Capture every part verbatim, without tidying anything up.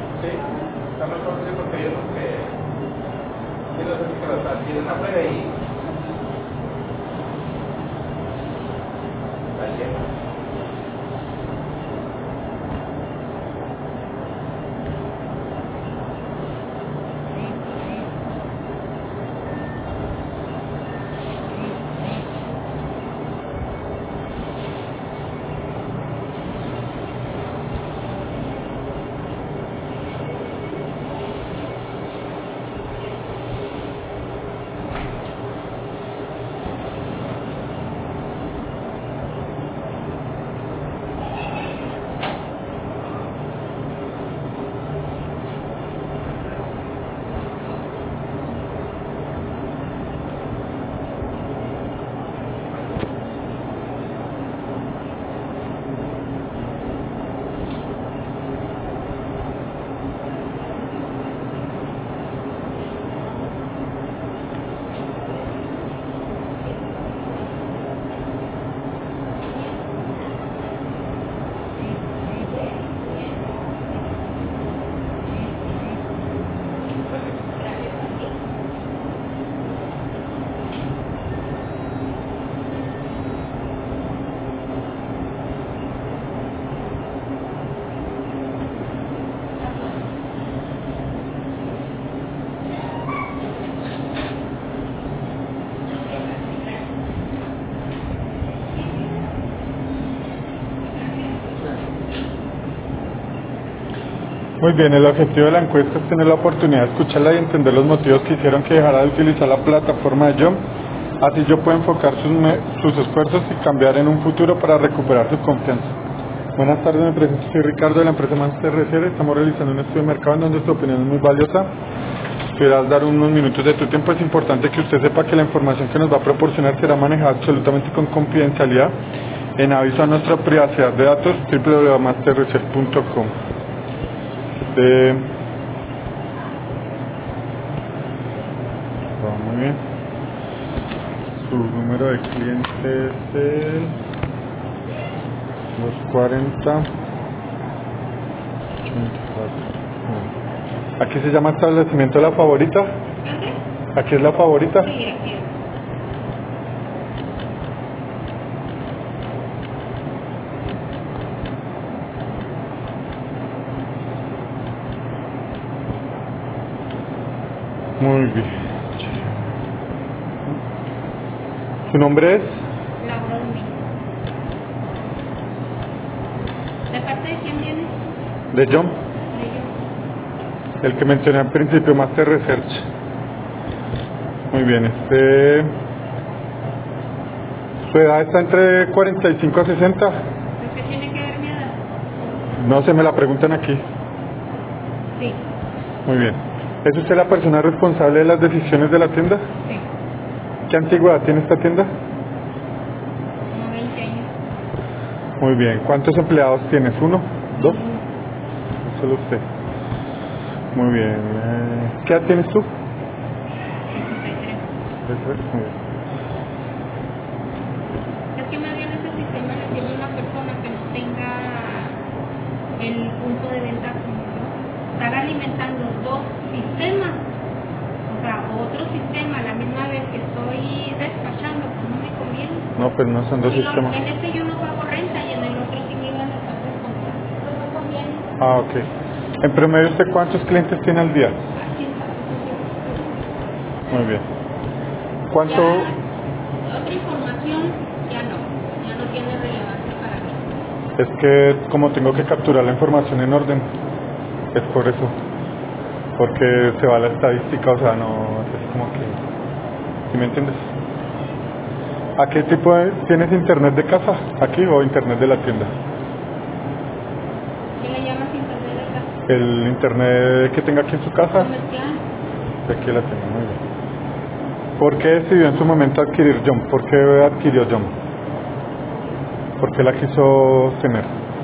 Sí, está mejor sí, porque hay unos que sí los hacen que los adquieren afuera y está lleno. Muy bien, el objetivo de la encuesta es tener la oportunidad de escucharla y entender los motivos que hicieron que dejara de utilizar la plataforma de Jump. Así yo puedo enfocar sus, me- sus esfuerzos y cambiar en un futuro para recuperar su confianza. Buenas tardes, me presento, soy Ricardo de la empresa Master Research. Estamos realizando un estudio de mercado en donde su opinión es muy valiosa. Quieras dar unos minutos de tu tiempo, es importante que usted sepa que la información que nos va a proporcionar será manejada absolutamente con confidencialidad en aviso a nuestra privacidad de datos w w w punto master research punto com. Eh, va muy bien. Su número de cliente es el doscientos cuarenta ochenta y cuatro. Aquí se llama establecimiento La Favorita. Aquí es La Favorita. Sí, aquí es. Muy bien. ¿Su nombre es? Laura Domingo. ¿De parte de quién viene? De John, De yo. el que mencioné al principio, Master Research. Muy bien, este... ¿Su edad está entre cuarenta y cinco a sesenta? ¿Por qué tiene que ver mi edad? No se me la preguntan aquí. Sí, Muy bien. ¿Es usted la persona responsable de las decisiones de la tienda? sí. ¿Qué antigüedad tiene esta tienda? Como veinte años. Muy bien. ¿Cuántos empleados tienes? ¿Uno? ¿Dos? Solo usted. Muy bien. Eh, ¿Qué edad tienes tú? sesenta y tres. Eso es, muy bien. Es que más bien ese sistema le sirve a una persona que no tenga el punto de venta como yo. Estar alimentando dos sistemas, o sea, otro sistema a la misma vez que estoy despachando, pues no me conviene. No, pues no son dos Y lo- sistemas. en este yo no pago renta y en el otro sí me iban a estar descontando. Pues no conviene. Ah, ok. En promedio, ¿usted cuántos clientes tiene al día? Así es, así Muy bien. es. ¿Cuánto? Ya, otra información ya no, ya no tiene relevancia para mí. Es que como tengo que capturar la información en orden, es por eso. Porque se va la estadística, o sea, no es como que... ¿Sí me entiendes? ¿A qué tipo de... ¿Tienes internet de casa aquí o internet de la tienda? ¿Qué le llamas internet de casa? El internet que tenga aquí en su casa, Comercial. de aquí la tengo, muy bien. ¿Por qué decidió en su momento adquirir Jump? ¿Por qué adquirió Jump? ¿Por qué la quiso tener?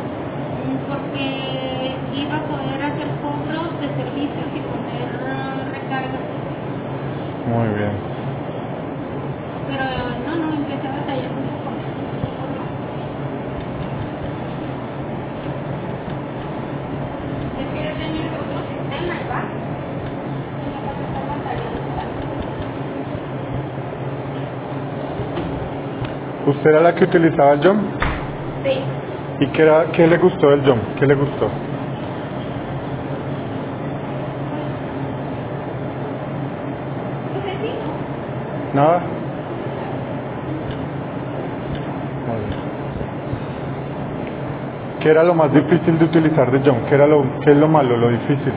Porque iba a poder hacer cobros de servicios y poner uh, recargas. Muy bien. Pero no, no, empecé a batallar mucho con eso. ¿Qué quiere tener otro? ¿Usted era la que utilizaba el Jump? Sí. ¿Y qué, era, qué le gustó del Jump? ¿Qué le gustó? Pues sencillo. ¿Nada? ¿Qué era lo más difícil de utilizar de Jump? ¿Qué, era lo, ¿Qué es lo malo, lo difícil?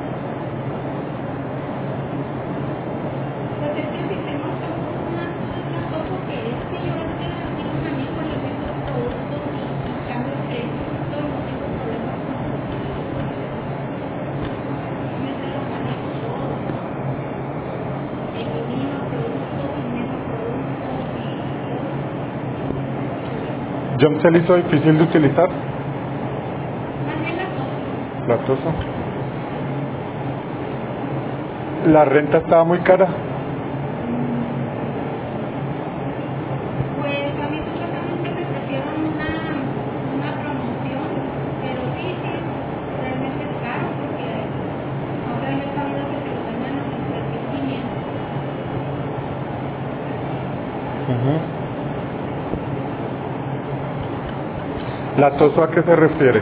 Pues es que el sistema está un poco más costoso que este. Yo ahora tengo así con amigos, les vendo los productos y, y cambio el precio y todo, no tengo problemas con eso. Yo te lo manejo todo. Elimino productos y meto productos y todo. ¿Jump se le hizo difícil de utilizar? Más bien las dos. Latoso. ¿La renta estaba muy cara? Pues a mí supuestamente me ofrecieron una, una promoción, pero sí, sí, realmente es caro porque ahora yo he sabido que se lo venden a los tres mil quinientos. Ujú. ¿Latoso a qué se refiere?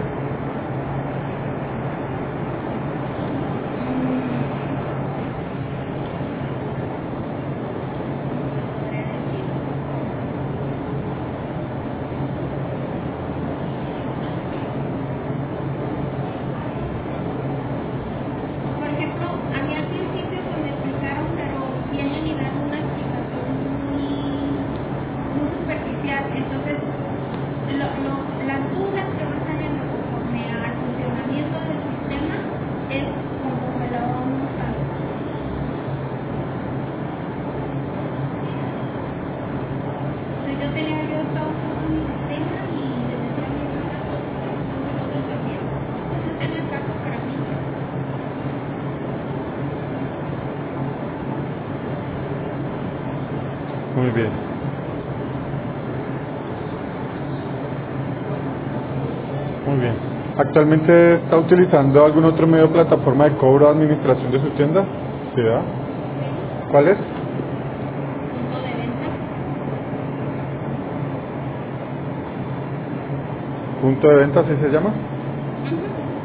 Por ejemplo, a mí al principio pues me explicaron, pero vienen y dan una explicación muy, muy superficial. Entonces, lo, lo, las dudas que van saliendo conforme al funcionamiento del sistema es conforme lo vamos usando. Entonces, yo tenía yo todo en mi sistema y les decía a mi hermana todo, no lo resolvía. Entonces, en el caso para mí. Muy bien. Muy bien. ¿Actualmente está utilizando algún otro medio de plataforma de cobro o administración de su tienda? ¿Sí, verdad? ¿Cuál es? Punto de venta. ¿Punto de venta, así se llama? Ujú.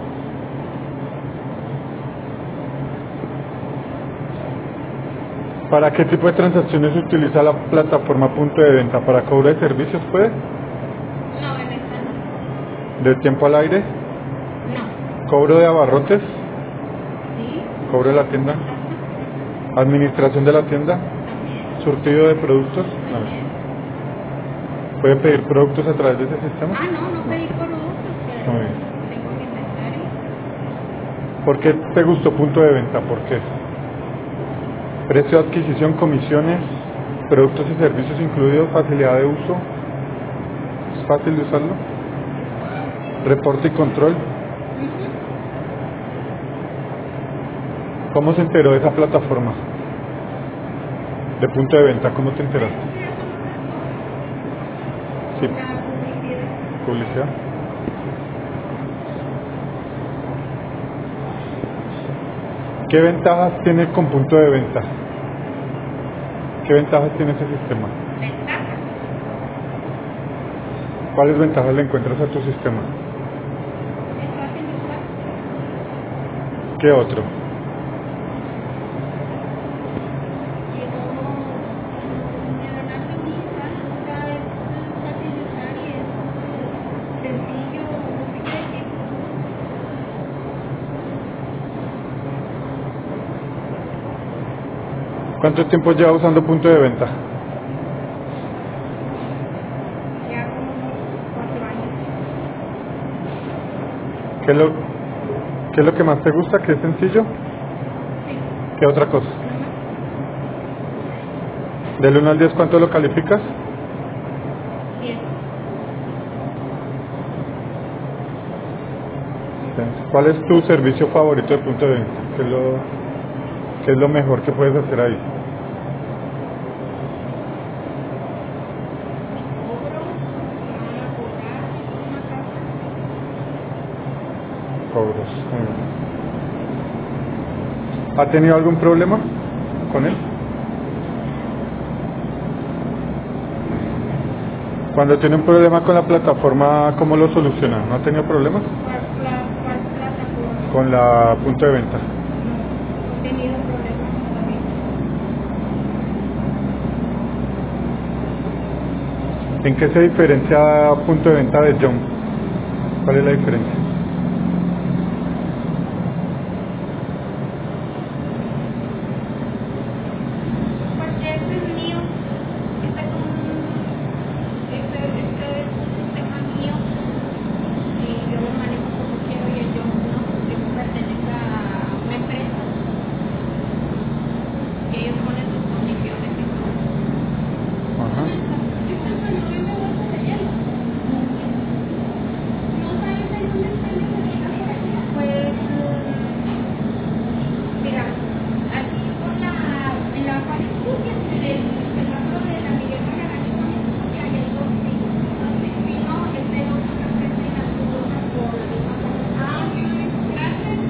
¿Para qué tipo de transacciones se utiliza la plataforma punto de venta? ¿Para cobro de servicios, puede? No, en esta no. ¿De tiempo al aire? No. ¿Cobro de abarrotes? Sí. ¿Cobro de la tienda? Ajá. ¿Administración de la tienda? También. ¿Surtido de productos? También. No. ¿Puede pedir productos a través de ese sistema? Ah, no, no pedí productos, pero Muy bien. tengo mi inventario. ¿Por qué te gustó punto de venta? ¿Por qué? Precio de adquisición, comisiones, productos y servicios incluidos, facilidad de uso, es fácil de usarlo, reporte y control. Ujú. ¿Cómo se enteró de esa plataforma? De punto de venta, ¿cómo te enteraste? Sí, La publicidad. publicidad. ¿Qué ventajas tiene con punto de venta? ¿Qué ventajas tiene ese sistema? Ventaja. ¿Cuáles ventajas le encuentras a tu sistema? Es fácil de usar. ¿Qué otro? Llegó me dan algo inicial, o sea, es fácil de usar y es sencillo, no sé qué decir. ¿Cuánto tiempo lleva usando punto de venta? Ya como unos cuatro años. ¿Qué es lo, qué es lo que más te gusta? ¿Que es sencillo? Sí. ¿Qué otra cosa? Nomás. Del uno al diez, ¿cuánto lo calificas? Bien. ¿Cuál es tu servicio favorito de punto de venta? ¿Qué es lo, qué es lo mejor que puedes hacer ahí? Cobro, van a cobrar una casa. Cobros. Muy bien. ¿Ha tenido algún problema con él? Cuando tiene un problema con la plataforma, ¿cómo lo soluciona? ¿No ha tenido problemas? ¿Cuál, pla- cuál plataforma? Con la punto de venta. No, he tenido problemas todavía. ¿En qué se diferencia punto de venta de Jump? ¿Cuál es la diferencia? Porque este es mío, este es un, este, este es un sistema mío y yo lo manejo como quiero y el yo no, porque pertenece a una empresa y ellos ponen sus condiciones y todo. Ajá. Pues, mira, aquí con la, en la Juan Escutia, en el semáforo de la Miguel Margarita Juan Escutia, hay el dos pisos. Entonces, si no, este otro que ofrece la segunda por la misma cosa. Ah, ok, gracias.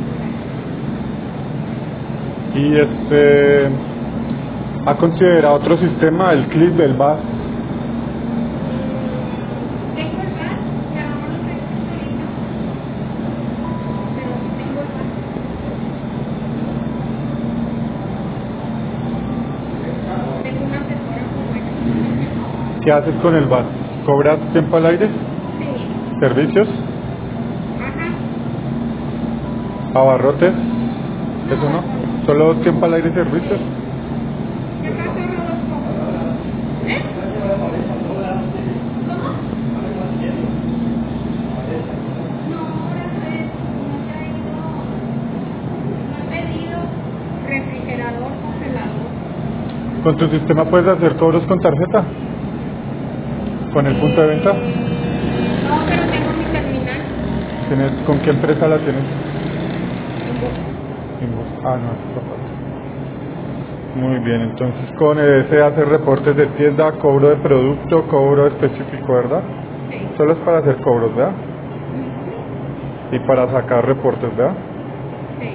Y este, ¿ha considerado otro sistema, el clip del B A S? Tengo el gas, pero no lo sé ahorita. Pero tengo el gas. Tengo una asesora como ella. ¿Qué haces con el B A S? ¿Cobras tiempo al aire? Sí. ¿Servicios? Ajá. ¿Abarrotes? ¿Eso no? ¿Solo tiempo al aire y servicios? ¿Qué pasó, Rodolfo? ¿Eh? ¿Cómo? No, ahora pues, no he traído, no he pedido refrigerador, congelador. ¿Con tu sistema puedes hacer cobros con tarjeta? ¿Con el punto de venta? Eh, no, pero tengo mi terminal. ¿Tienes, ¿Con qué empresa la tienes? Tengo. Invoz. Ah, no, es otra parte. Muy bien, entonces con ese hace reportes de tienda, cobro de producto, cobro específico, ¿verdad? Sí. Solo es para hacer cobros, ¿verdad? Ujú. Y para sacar reportes, ¿verdad? Sí.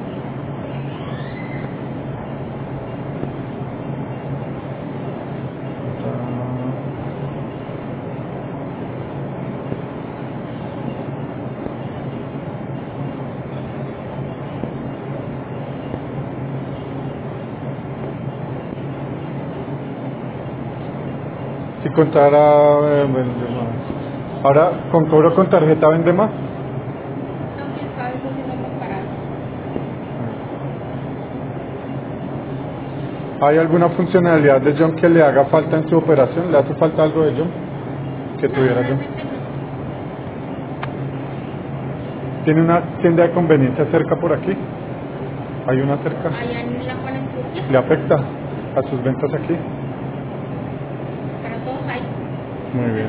Si contara, eh, vende más. Ahora, con cobro con tarjeta vende más. No, quién sabe, eso sí no lo comparado. ¿Hay alguna funcionalidad de Jump que le haga falta en su operación? ¿Le hace falta algo de Jump? Que No, tuviera Jump. realmente no. ¿Tiene una tienda de conveniencia cerca por aquí? ¿Hay una cerca? Allá en la Juan Escutia, ¿Le afecta a sus ventas aquí? para todos hay. Muy bien.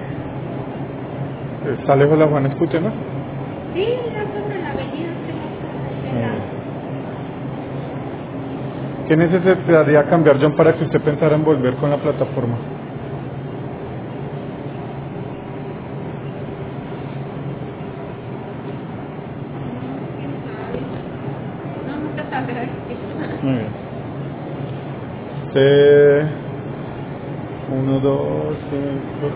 Está lejos la Juan Escutia, ¿no? Sí, ya sobre la avenida se Muy bien. ¿Qué necesitaría cambiar, John, para que usted pensara en volver con la plataforma? quién sabe. No, nunca sabré. Muy bien. Usted... Uno, dos, cinco,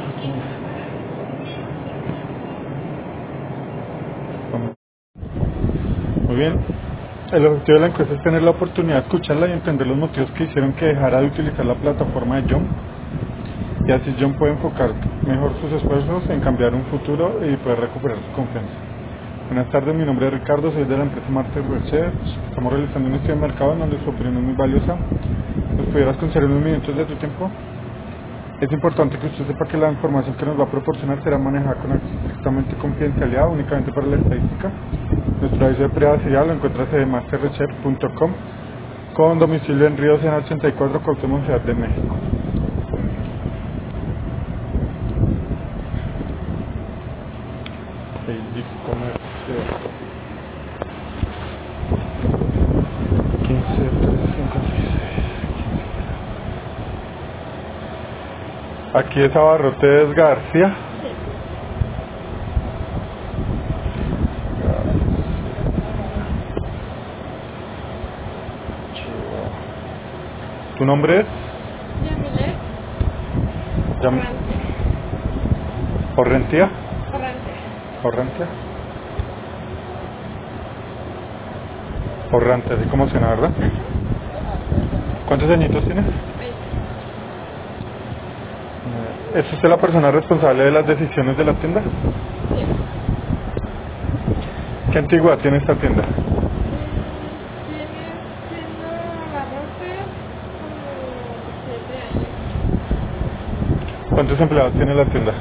dos. Muy bien. El objetivo de la encuesta es tener la oportunidad de escucharla y entender los motivos que hicieron que dejara de utilizar la plataforma de John. Y así John puede enfocar mejor sus esfuerzos en cambiar un futuro y poder recuperar su confianza. Buenas tardes, mi nombre es Ricardo, soy de la empresa Market Research. Estamos realizando un estudio de mercado en donde su opinión es muy valiosa. ¿Nos pudieras conceder unos minutos de tu tiempo? Es importante que usted sepa que la información que nos va a proporcionar será manejada con estrictamente confidencialidad, únicamente para la estadística. Nuestro aviso de privacidad lo encuentras en market research punto com con domicilio en Río Sena ochenta y cuatro, Cuauhtémoc, Ciudad de México. Basic Commerce quince trescientos cincuenta y seis. Aquí es Abarrotes García. ¿Tu nombre es? Yamilet Yam- Morante. ¿Orrentia? Corrante. ¿Orrentia? Orrante, así como suena, ¿verdad? ¿Cuántos añitos tienes? ¿Es usted la persona responsable de las decisiones de la tienda? Sí. ¿Qué antigüedad tiene esta tienda? Viene siendo la ropa como siete años. ¿Cuántos empleados tiene la tienda?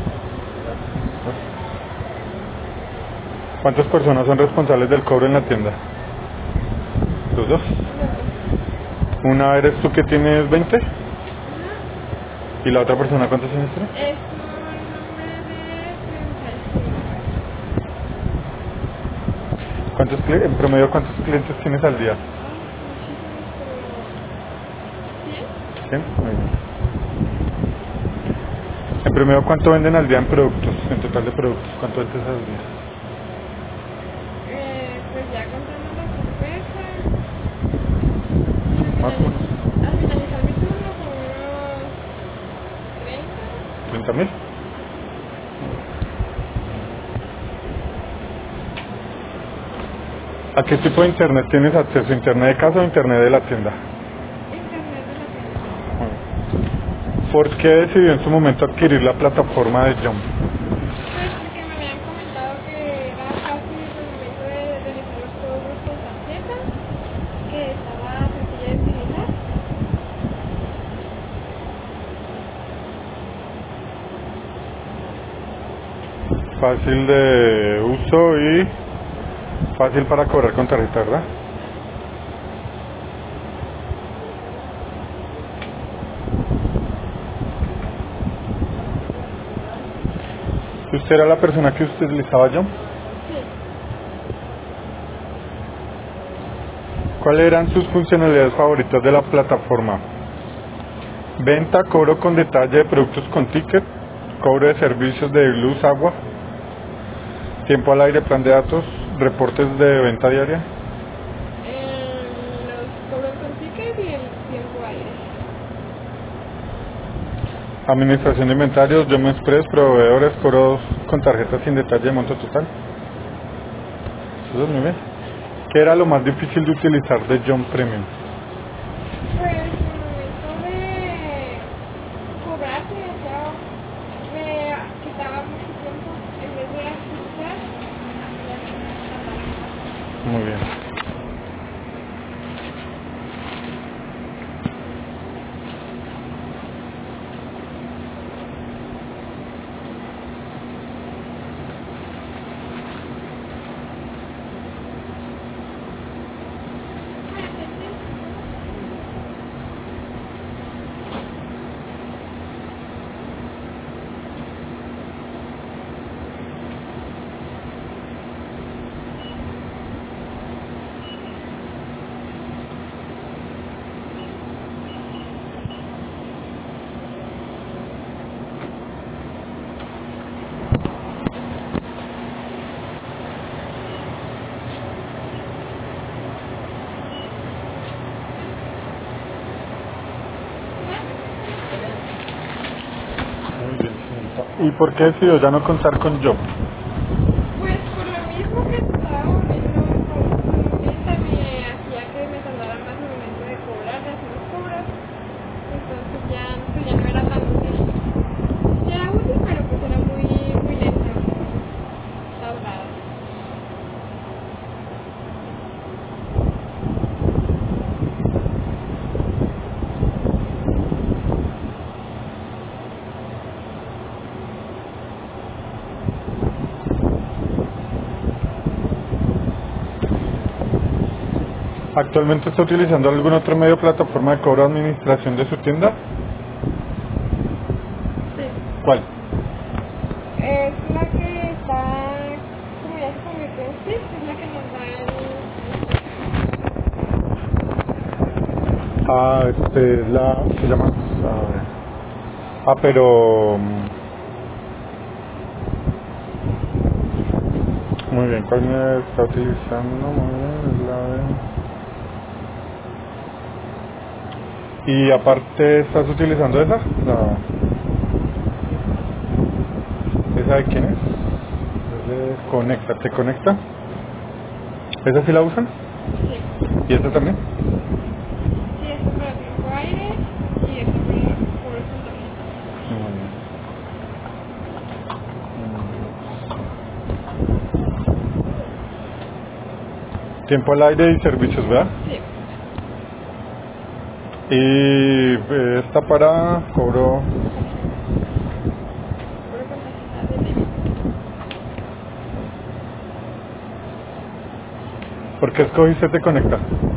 ¿Cuántas personas son responsables del cobro en la tienda? ¿Los dos? Una eres tú que tienes veinte y la otra persona ¿cuántos años tiene? Es un nombre de treinta y cinco. ¿Cuántos, cli- en promedio cuántos clientes tienes al día? ¿Cien? ¿cien? Muy bien. En promedio ¿cuánto venden al día en productos? En total de productos, ¿cuánto vendes al día? Eh, pues ya contando la cerveza. Más o menos. Al finalizar mi turno como unos treinta. ¿treinta mil? ¿A qué tipo de internet tienes acceso? ¿Internet de casa o internet de la tienda? Internet de la tienda. ¿Por qué decidió en su momento adquirir la plataforma de Jump? Pues porque me habían comentado que era fácil el momento de realizar los cobros con tarjeta, que estaba sencilla de utilizar. Fácil de uso y fácil para cobrar con tarjeta, ¿verdad? ¿Usted era la persona que usted utilizaba Jump? Sí. ¿Cuáles eran sus funcionalidades favoritas de la plataforma? Venta, cobro con detalle de productos con ticket, cobro de servicios de luz, agua, tiempo al aire, plan de datos, reportes de venta diaria. Eh, los cobros con ticket y el tiempo aire. Administración de inventarios, Jump Express, proveedores, cobros con tarjetas sin detalle de monto total. Eso es muy bien. ¿Qué era lo más difícil de utilizar de Jump Premium? Pues el momento de cobrar se me hacía, me quitaba mucho tiempo en vez de asistir, hacía que me tardara más. Muy bien. Muy bien, señorita. ¿Y por qué decidió ya no contar con Jump? Pues por lo mismo que estaba volviendo con venta me hacía que me tardara más el momento de cobrar, de hacer los cobros. Entonces ya, pues ya no era tan útil. Sí era útil, pero pues era muy, muy lento. Tardado. ¿Actualmente está utilizando algún otro medio de plataforma de cobro o administración de su tienda? Sí. ¿Cuál? Es la que está, como ya se convirtió en Swift, es la que nos da el... Ah, este, la, se llama, a ver. Ah, pero, mm, muy bien, ¿cuál me está utilizando? Muy bien, es la de... Y aparte, ¿estás utilizando esa? La... ¿Esa de quién es? Es de Conecta. ¿Te conecta? ¿Esa sí la usan? Sí. ¿Y esta también? Sí, esto para tiempo aire y esto para cubrir también. Muy bien. Mm. Tiempo al aire y servicios, ¿verdad? Sí. Y eh, esta para cobro. Cubrir con tarjeta de débito. ¿Por qué escogiste Te Conecta?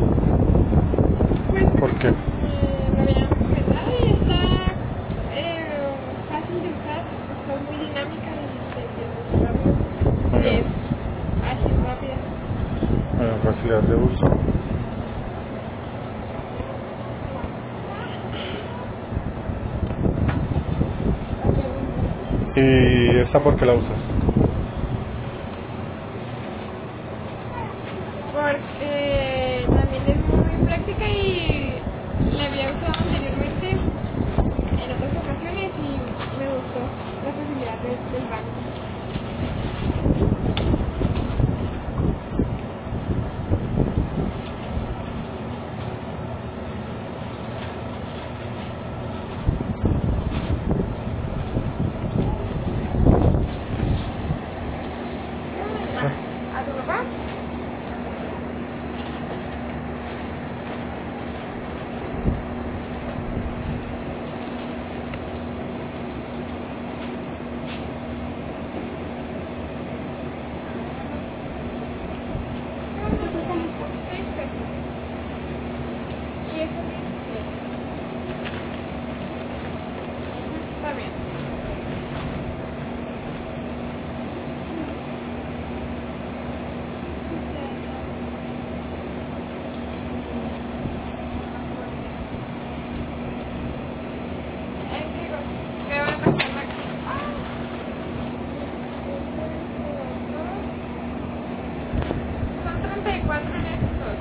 Pues ¿Por qué? eh, lo habían comentado y está eh, fácil de usar, está muy dinámica y se entiende rápido. Muy Y bien. es ágil, rápida. Eh, facilidad de uso. ¿Y esta por qué la usas? Porque también es muy práctica y la había usado anteriormente en otras ocasiones y me gustó la facilidad de- del banco. ¿A tu papá? Seis pesos. Y eso sí, está bien. Eh, digo, ¿qué va a pasar aquí? Son treinta y cuatro en estos.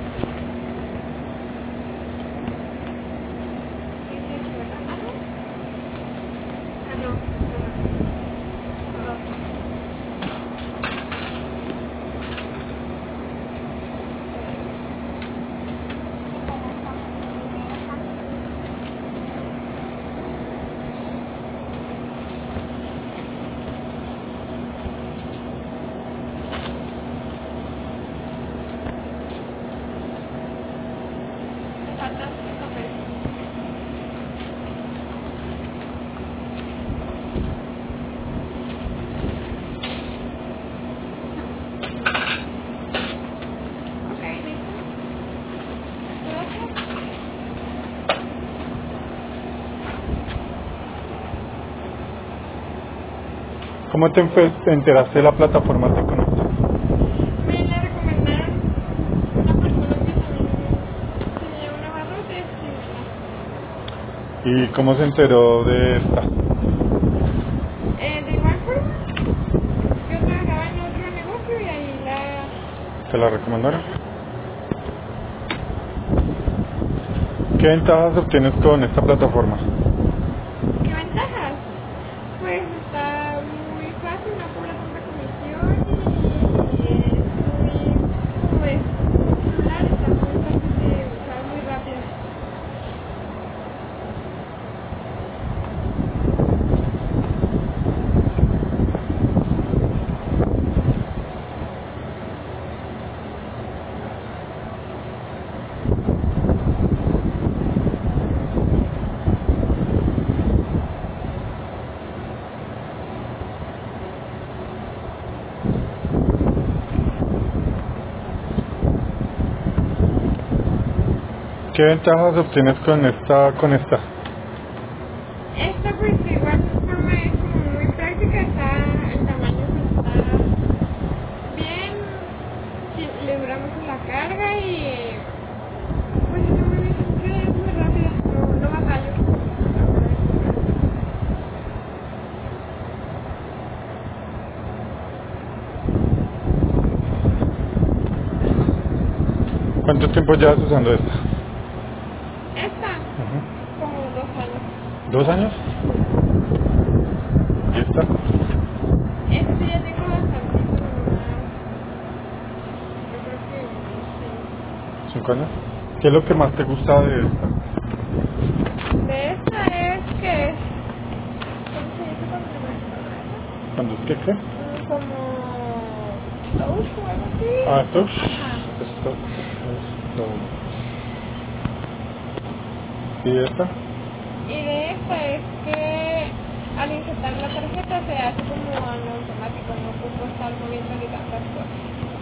dieciocho, ¿verdad? Ah, no. Ah, no. Perdón. Me faltan cinco pesos. Ok, listo. Gracias. ¿Cómo te empe- te enteraste de la plataforma Te Conecta? Me la recomendaron una persona que también tenía una barrota y ¿Y cómo se enteró de esta? eh, de igual forma, yo trabajaba en otro negocio y ahí la... ¿Te la recomendaron? Ajá. ¿Qué ventajas obtienes con esta plataforma? ¿Qué ventajas? Pues está muy fácil, no cobra tanta comisión y es muy... pues celular está muy fácil de usar, muy rápido. ¿Qué ventajas obtienes con esta con esta? Esta pues de igual forma es como muy práctica, está, el tamaño pues está bien, sí, le dura mucho la carga y pues está muy bien construida, es muy rápida, no, no batallo a la hora de comprar. ¿Cuánto tiempo llevas usando esta? Esta, Ujú. como dos años. ¿Dos años? ¿Y esta? Este ya tengo bastante más. Yo creo que sí. ¿Cinco años? ¿Qué es lo que más te gusta de esta? De esta es que es. ¿Cómo se dice cuando se muestra? ¿Cuándo es que qué? Mm, Como. Touch o algo así. Ah, esto. Ajá. Esto. Esto. ¿Y esta? Y de esta es que al insertar la tarjeta se hace como en automático, no ocupo estar moviendo ni tantas cosas.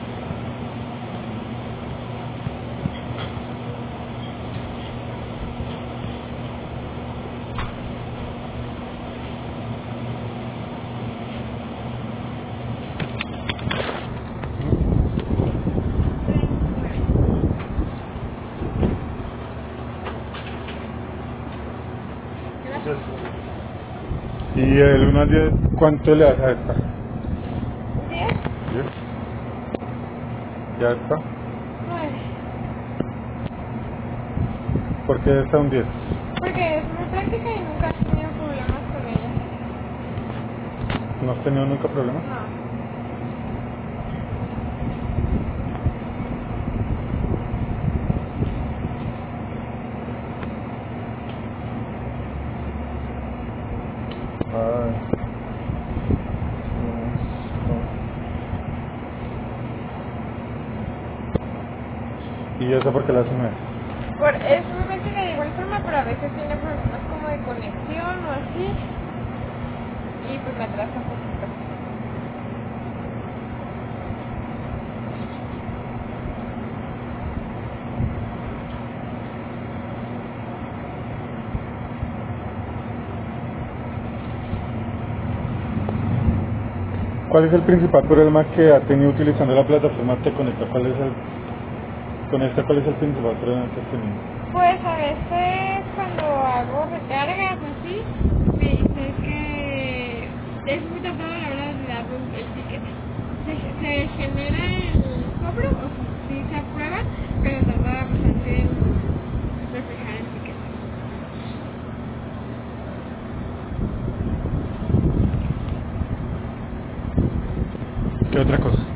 ¿Y el uno al diez cuánto le das a esta? ¿Diez? diez. ¿Ya está? Nueve. ¿Por qué está un diez? Porque es muy práctica y nunca he tenido problemas con ella. ¿No has tenido nunca problemas? No. Ay. ¿Y eso por qué la hace nueve? Por, es muy práctica de igual forma, pero a veces tiene problemas como de conexión o así. Y pues me atrasa un poquito. ¿Cuál es el principal problema que ha tenido utilizando la plataforma Te Conecta? ¿Cuál es el, con esta, cuál es el principal problema que has tenido? Pues a veces cuando hago recargas así, me dice que es muy tardado a la hora de dar un- el ticket. Se, se genera el cobro, o sea, sí se aprueba, pero tarda bastante en reflejar el ticket. ¿Qué otra cosa? Mm,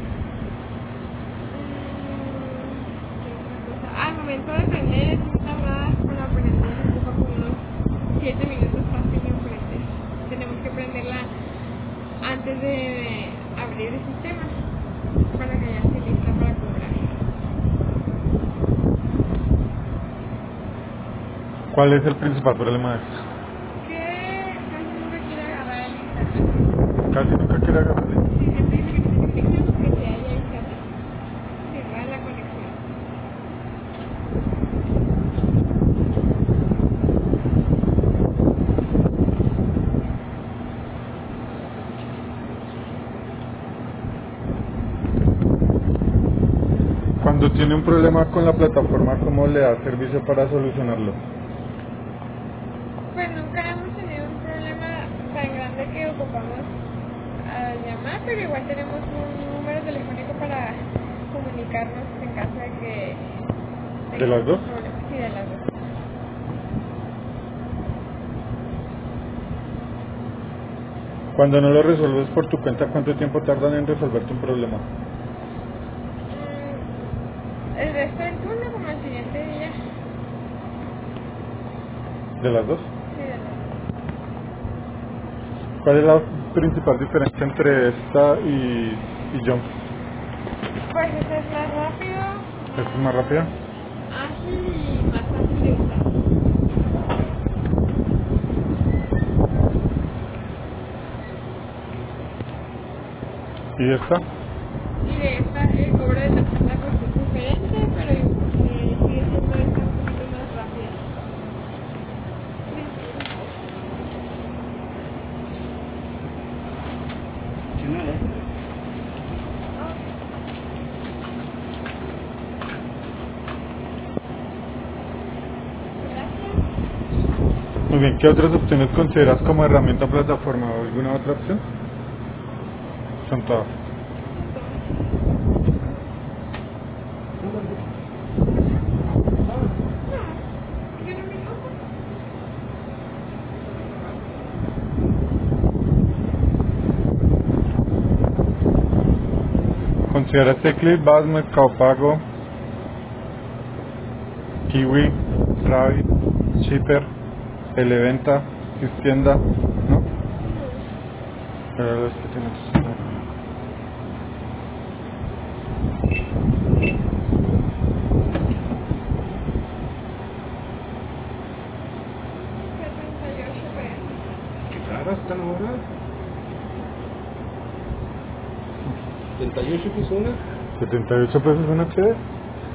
¿qué otra cosa? Al momento de prender es muy tardada para prender, ocupa como unos siete minutos fácil en prender. Tenemos que prenderla antes de abrir el sistema para que ya esté lista para cobrar. ¿Cuál es el principal problema de esto? Que casi nunca quiere agarrar el internet. Casi nunca quiere agarrarle. Si siempre dice que tiene conexión, que se haya internet. Se va la conexión. Cuando tiene un problema con la plataforma, ¿cómo le da servicio para solucionarlo? Pues nunca hemos tenido un problema tan grande que ocupamos a llamar, pero igual tenemos un número telefónico para comunicarnos en caso de que ¿De las dos? problemas. Sí, de las dos. Cuando no lo resuelves por tu cuenta, ¿cuánto tiempo tardan en resolverte un problema? Mm, El resto del turno como el siguiente día. ¿De las dos? Sí, de las dos. ¿Cuál es la principal diferencia entre esta y, y Jump? Pues este es más rápido, ¿Esta es más rápida? ágil y más fácil de usar. ¿Y esta? Y de esta el cobro de tarjeta pues es diferente, pero eh, sigue siendo esta un poquito más rápida. Gracias. Muy bien, ¿qué otras opciones consideras como herramienta plataforma o alguna otra opción? Son todas. Si ahora este clip vas Mercado Pago, Kiwi, Rappi, Shipper, Televenta, Tienda, ¿no? Pero los que tienen sus- setenta y ocho pesos. Qué caras están ahora. setenta y ocho pesos una. setenta y ocho pesos una que es.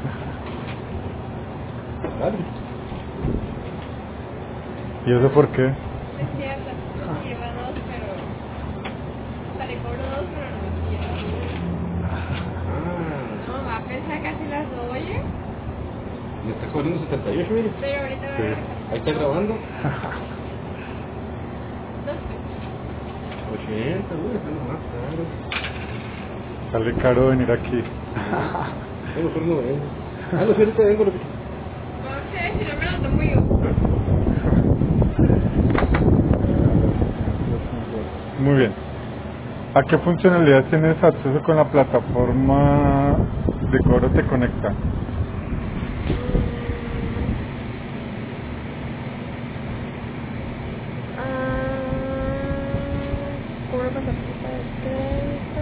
Vale. ¿Y eso por qué? Es cierto, se lleva dos, pero... O sea, le cobro dos, pero no se lleva. Ah, No, va a pensar casi las doy. me está cobrando setenta y ocho, mire. Pero ahorita Sí. voy a Ahí está grabando. dos pesos. ochenta, güey, está nomás caro. Sale caro venir aquí. Tengo solo noventa. Ah, no sé, ahorita vengo lo que... No sé, si no me lo tomo yo. Muy bien. ¿A qué funcionalidades tienes acceso con la plataforma de cobro Te Conecta? Ah, cobro con tarjeta de crédito.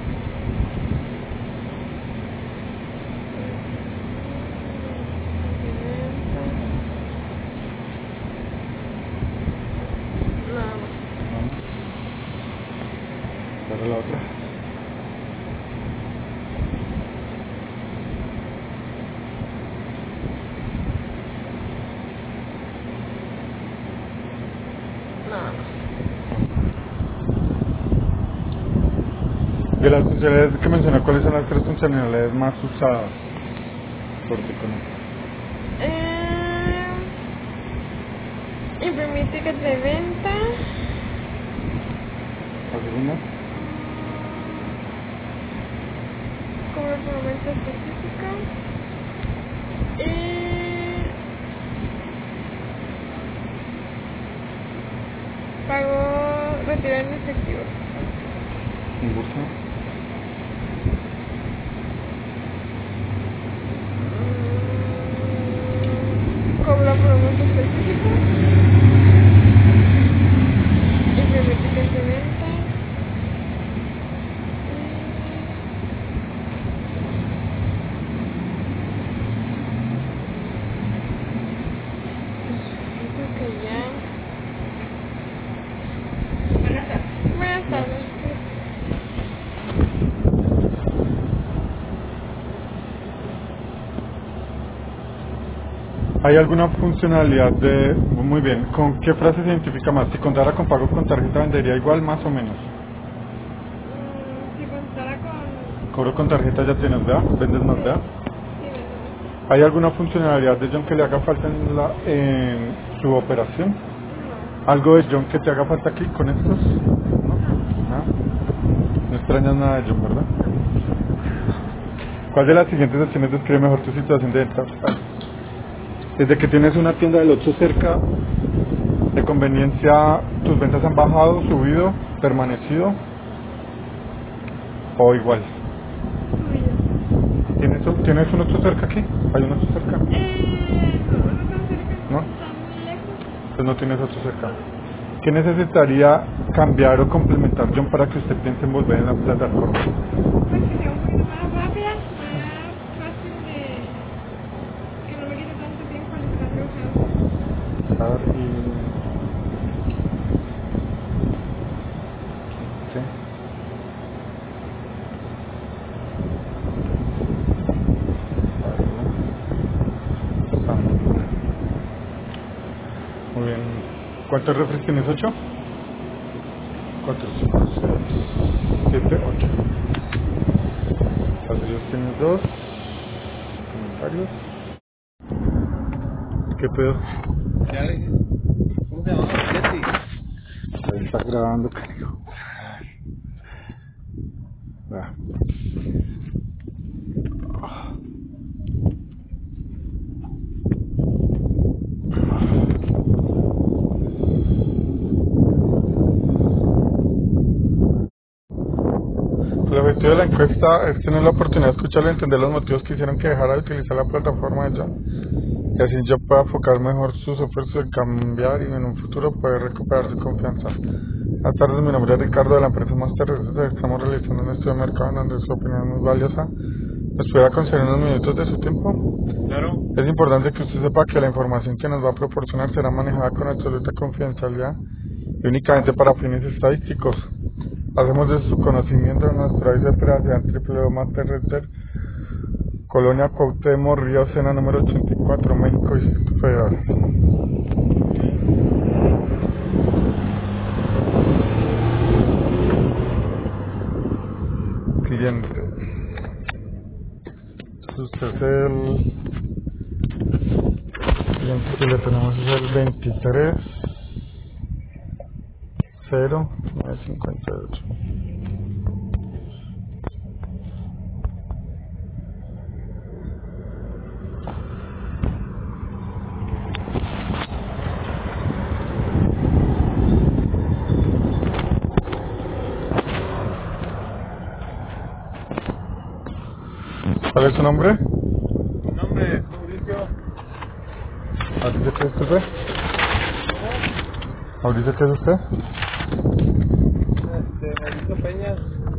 Nada más. ¿Cuál es la otra? Nada más. De las funcionalidades que mencioné, ¿cuáles son las tres funcionalidades más usadas por Te Conecta? Eh, imprimir ticket de venta. ¿La segunda? Cobro por momento específico. Y pago retiro en efectivo. ¿Un gusto? Cobro por momento específico. Imprimir ticket de venta. Y creo que ya. Buenas tardes. Buenas tardes. ¿Hay alguna funcionalidad de... Muy bien, ¿con qué frase se identifica más? Si contara con pago con tarjeta vendería igual, más o menos. Mm, si contara con... Cobro con tarjeta ya tienes, ¿verdad? ¿Vendes más, verdad? Sí, ¿verdad? ¿Hay alguna funcionalidad de John que le haga falta en, la, en su operación? No. ¿Algo de John que te haga falta aquí con estos? ¿No? ¿Nada? No extrañas nada de John, ¿verdad? ¿Cuál de las siguientes opciones describe mejor tu situación de venta? Desde que tienes una tienda del ocho cerca, de conveniencia, tus ventas han bajado, subido, permanecido o igual. Subido. ¿Tienes, ¿Tienes un ocho cerca aquí? ¿Hay un ocho cerca? Eh, no, no tan cerca. ¿No? Está muy lejos. Pues no tienes ocho cerca. ¿Qué necesitaría cambiar o complementar, John, para que usted piense en volver en la plataforma? Pues que sea un poquito más rápida, más fácil de... que no me quite tanto tiempo al estarlo usando. A ver, y... ¿Sí? Ah, muy bien. ¿Cuántos refres tienes? ¿Ocho? Cuatro, cinco, seis, siete, ocho. Ladrillos tienes dos. Comentarios. ¿Qué pedo? Ya, ¿cómo se llama? Jessy. Ahí está grabando, cariño. Va. Hola, ves. objetivo de la encuesta es tener la oportunidad de escuchar y entender los motivos que hicieron que dejara de utilizar la plataforma de John. Y así yo pueda enfocar mejor sus esfuerzos en cambiar y en un futuro poder recuperar su confianza. Buenas tardes, mi nombre es Ricardo de la empresa Master Research. Estamos realizando un estudio de mercado en donde su opinión es muy valiosa. ¿Nos pudiera conceder unos minutos de su tiempo? Claro. Es importante que usted sepa que la información que nos va a proporcionar será manejada con absoluta confidencialidad y únicamente para fines estadísticos. Hacemos de su conocimiento nuestra I C P en w w w punto master research, Colonia Cuauhtémoc, Río Sena, número ochenta y cuatro, México, Distrito Federal. Siguiente. Usted es el... Siguiente que le tenemos es el veintitrés cero nueve cincuenta y ocho. ¿Cuál es su nombre? Mi nombre es Mauricio. ¿Mauricio qué es usted? ¿Mauricio qué es usted? Este, Mauricio Peña.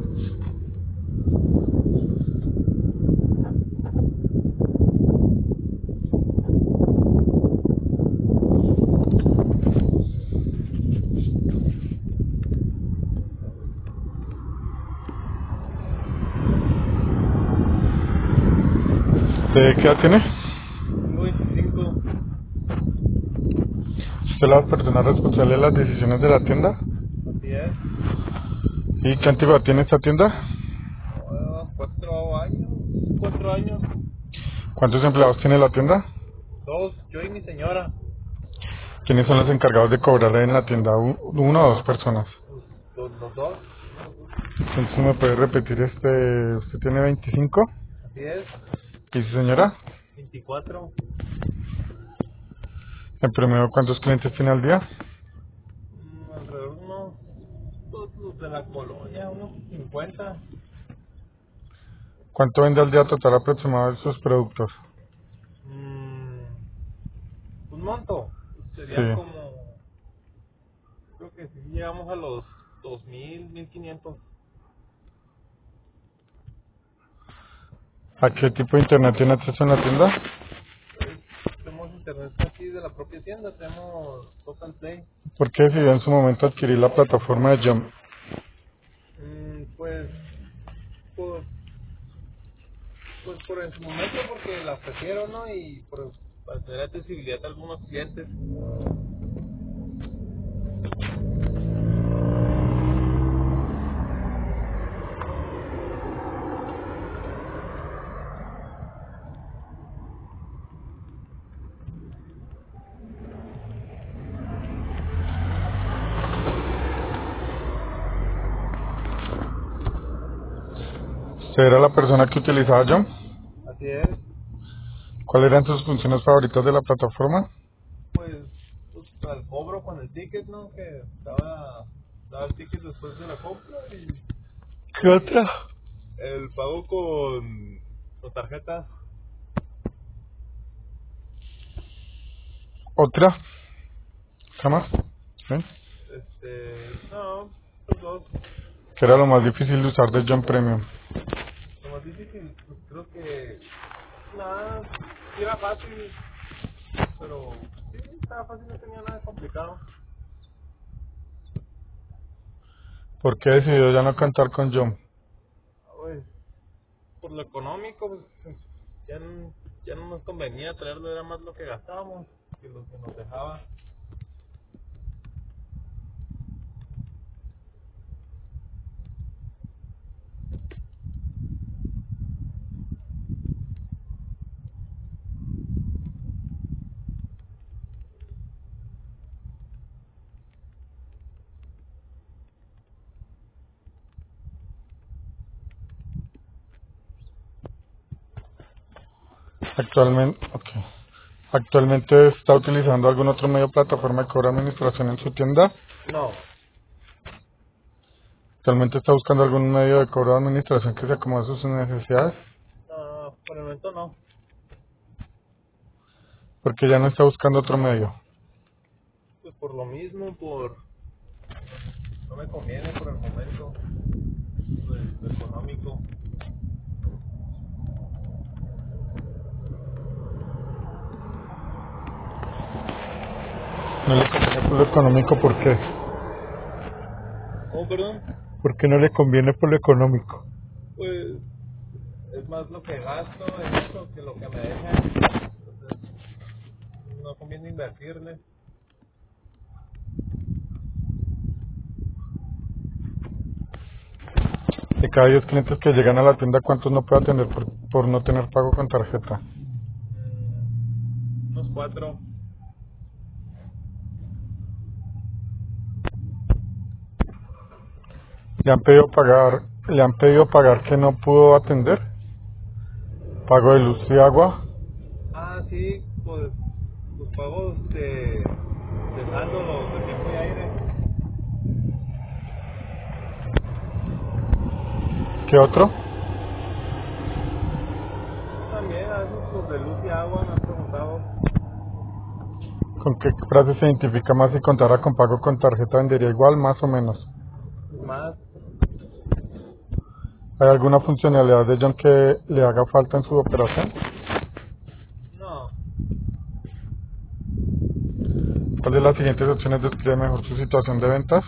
¿De qué edad tiene? Tengo veinticinco. ¿Usted es la persona responsable de las decisiones de la tienda? Así es. ¿Y qué antigüedad tiene esta tienda? Uh, cuatro años. Cuatro años. ¿Cuántos empleados tiene la tienda? Dos. Yo y mi señora. ¿Quiénes son los encargados de cobrar en la tienda? ¿Un- ¿Una o dos personas? Los, los dos. Entonces, ¿me puede repetir este? ¿Usted tiene veinticinco? Así es. ¿Y su señora? veinticuatro. ¿En promedio cuántos clientes tiene al día? Mm, alrededor de unos, pues, los de la colonia, unos cincuenta. ¿Cuánto vende al día total aproximado de sus productos? Mm, un monto. Sería Sí. como, creo que si llegamos a los dos mil, mil quinientos. ¿A qué tipo de internet tiene acceso en la tienda? Tenemos internet aquí de la propia tienda, tenemos Total Play. ¿Por qué decidió en su momento adquirir la plataforma de Jump? Mm, pues, por, pues por en su momento porque la ofrecieron, ¿no? Y por, para tener accesibilidad a algunos clientes. ¿Usted era la persona que utilizaba Jump? Así es. ¿Cuáles eran sus funciones favoritas de la plataforma? Pues, pues para el cobro con el ticket, ¿no? Que daba, daba el ticket después de la compra y ¿Qué otra? el pago con, con tarjetas. ¿Otra? ¿Jamás? ¿Sí? Este, no, los dos. ¿Qué era lo más difícil de usar de Jump Premium? Lo más difícil, pues creo que nada, sí era fácil, pero sí, estaba fácil, no tenía nada complicado. ¿Por qué decidió ya no cantar con Jump? Pues, por lo económico, pues, ya, no- ya no nos convenía traerlo, era más lo que gastábamos que lo que nos dejaba. Actualmente, okay. ¿Actualmente está utilizando algún otro medio de plataforma de cobro de administración en su tienda? No, ¿Actualmente está buscando algún medio de cobro de administración que se acomode a sus necesidades? No, por el momento no. Porque ya no está buscando otro medio. Pues por lo mismo, por... No me conviene por el momento. Pues, lo económico. No le conviene por lo económico, ¿por qué? Oh, perdón. ¿Por qué no le conviene por lo económico? Pues es más lo que gasto en eso que lo que me dejan. Entonces, no conviene invertirle. De cada diez clientes que llegan a la tienda, ¿cuántos no puede atender por, por no tener pago con tarjeta? Mm, unos cuatro. ¿Le han pedido pagar, le han pedido pagar que no pudo atender? ¿Pago de luz y agua? Ah, sí, pues los pagos de, de saldo, los de tiempo y aire. ¿Qué otro? También a veces los de luz y agua me han preguntado. ¿Con qué frase se identifica más si contara con pago con tarjeta vendería igual, más o menos? Más, ¿Hay alguna funcionalidad de John que le haga falta en su operación? no, ¿Cuál de las siguientes opciones describe mejor su situación de ventas?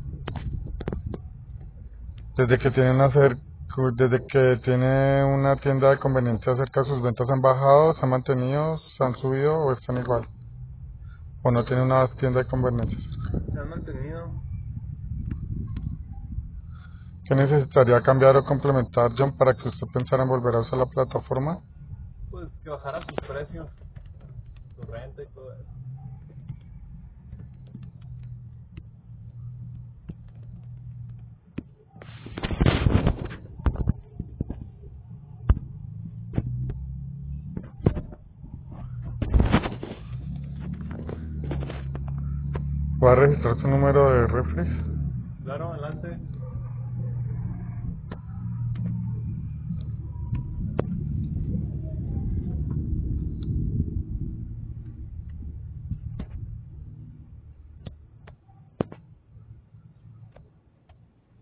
Desde que tiene una cer- desde que tiene una tienda de conveniencia cerca, sus ventas han bajado, se han mantenido, se han subido o están igual. O no tiene una tienda de conveniencia. se han mantenido. ¿Qué necesitaría cambiar o complementar, John, para que usted pensara en volver a usar la plataforma? Pues que bajara sus precios, su renta y todo eso. ¿Va a registrar su número de reflex? Claro, adelante.